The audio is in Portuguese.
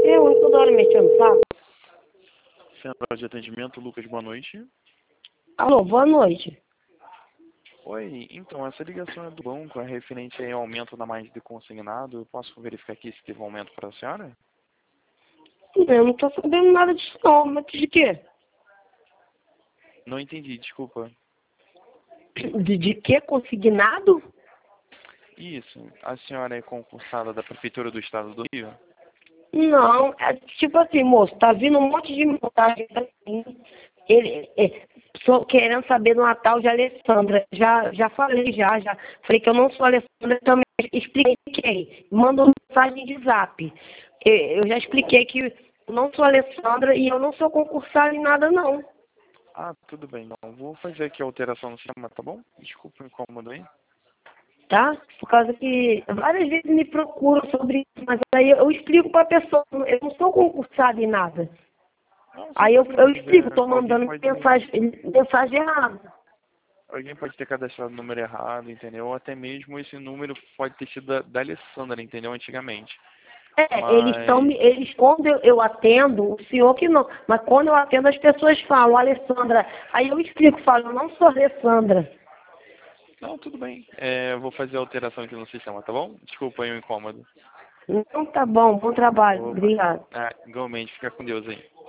Você é o único toda hora mexendo, sabe? Central de atendimento, Lucas, boa noite. Alô, boa noite. Oi, então, essa ligação é do banco, é referente aí ao aumento da margem de consignado. Eu posso verificar aqui se teve um aumento para a senhora? Eu não tô sabendo nada disso não, mas de quê? Não entendi, desculpa. De quê? Consignado? Isso, a senhora é concursada da Prefeitura do Estado do Rio? Não, é tipo assim, moço, tá vindo um monte de montagem pra mim. Só querendo saber do Natal de Alessandra. Já falei, já. Falei que eu não sou Alessandra também. Expliquei. Mandou mensagem de zap. Eu já expliquei que eu não sou Alessandra e eu não sou concursada em nada, não. Ah, tudo bem, então. Vou fazer aqui a alteração no sistema, tá bom? Desculpa o incômodo aí. Tá? Por causa que várias vezes me procuram sobre isso, mas aí eu explico pra pessoa, eu não sou concursada em nada. Não, sem Aí eu problemas. explico, tô mandando mensagem errada. Alguém pode ter cadastrado o número errado, entendeu? Ou até mesmo esse número pode ter sido da Alessandra, entendeu? Antigamente. Mas, Eles quando eu atendo, o senhor que não, mas quando eu atendo as pessoas falam, Alessandra, aí eu explico, falo, eu não sou Alessandra. não, tudo bem. Eu vou fazer a alteração aqui no sistema, tá bom? Desculpa aí o incômodo. Então tá bom, bom trabalho, Opa. obrigado. Ah, igualmente, fica com Deus aí.